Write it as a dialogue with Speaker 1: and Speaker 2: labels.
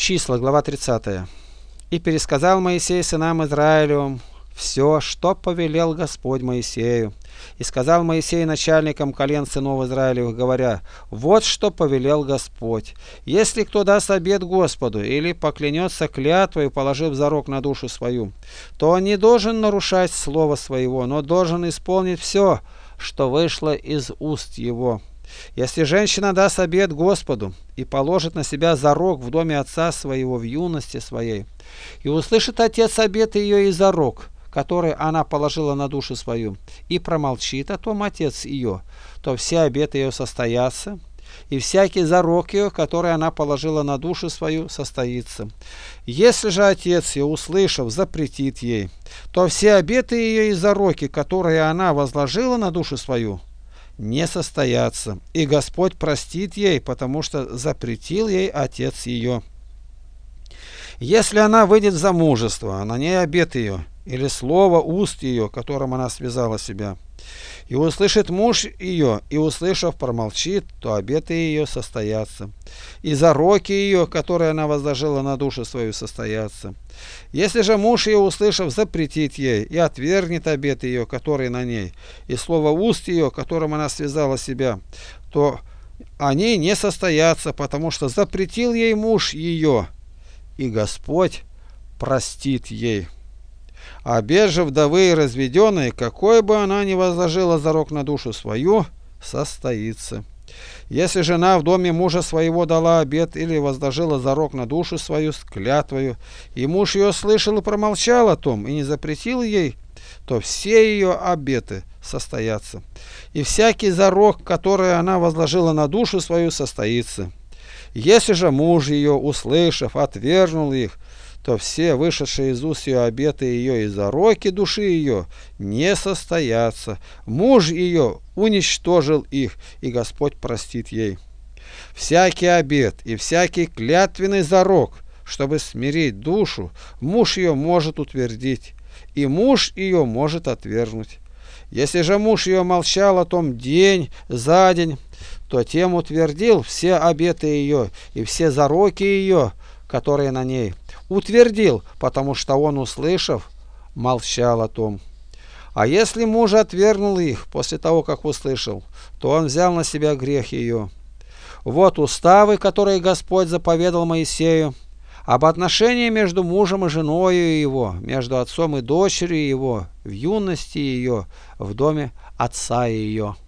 Speaker 1: Числа, глава 30. «И пересказал Моисей сынам Израилевым все, что повелел Господь Моисею. И сказал Моисей начальникам колен сынов Израилевых, говоря: вот что повелел Господь. Если кто даст обет Господу или поклянется клятвою, положив зарок на душу свою, то он не должен нарушать слова своего, но должен исполнить все, что вышло из уст его. Если женщина даст обет Господу и положит на себя зарок в доме отца своего в юности своей, и услышит отец обет ее и зарок, который она положила на душу свою, и промолчит о том отец ее, то все обеты ее состоятся, и всякий зарок ее, который она положила на душу свою, состоится. Если же отец ее, услышав, запретит ей, то все обеты ее и зароки, которые она возложила на душу свою, не состоятся, и Господь простит ей, потому что запретил ей отец ее. Если она выйдет в замужество, а на ней обет ее, или слово уст ее, которым она связала себя, и услышит муж ее, и, услышав, промолчит, то обеты ее состоятся, и зароки ее, которые она возложила на душу свою, состоятся. Если же муж ее, услышав, запретит ей и отвергнет обет ее, который на ней, и слово уст ее, которым она связала себя, то они не состоятся, потому что запретил ей муж ее, и Господь простит ей. А обет же вдовы и разведенной, какой бы она ни возложила зарок на душу свою, состоится. Если жена в доме мужа своего дала обет или возложила зарок на душу свою с клятвою, и муж ее слышал и промолчал о том, и не запретил ей, то все ее обеты состоятся. И всякий зарок, который она возложила на душу свою, состоится. Если же муж ее, услышав, отвергнул их, то все вышедшие из уст ее обеты ее и зароки души ее не состоятся. Муж ее уничтожил их, и Господь простит ей. Всякий обет и всякий клятвенный зарок, чтобы смирить душу, муж ее может утвердить, и муж ее может отвергнуть. Если же муж ее молчал о том день за день, то тем утвердил все обеты ее и все зароки ее, которые на ней, утвердил, потому что он, услышав, молчал о том. А если муж отвергнул их после того, как услышал, то он взял на себя грех ее. Вот уставы, которые Господь заповедал Моисею, об отношении между мужем и женою его, между отцом и дочерью его, в юности ее, в доме отца ее.